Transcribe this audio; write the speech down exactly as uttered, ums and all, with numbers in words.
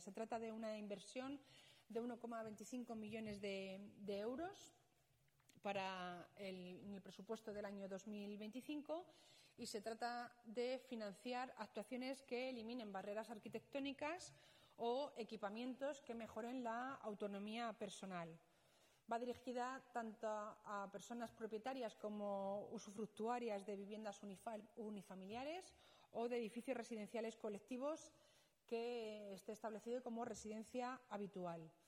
Se trata de una inversión de uno coma veinticinco millones de, de euros para el, en el presupuesto del año dos mil veinticinco y se trata de financiar actuaciones que eliminen barreras arquitectónicas o equipamientos que mejoren la autonomía personal. Va dirigida tanto a personas propietarias como usufructuarias de viviendas unifamiliares o de edificios residenciales colectivos que esté establecido como residencia habitual.